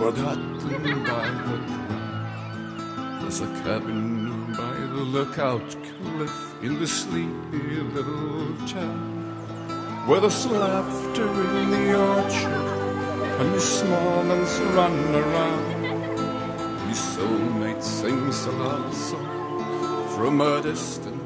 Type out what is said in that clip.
forgotten by the crowd. There's a cabin by the lookout cliff in the sleepy little town, where there's laughter in the orchard and the small ones run around. His soulmate sings a love song from a distant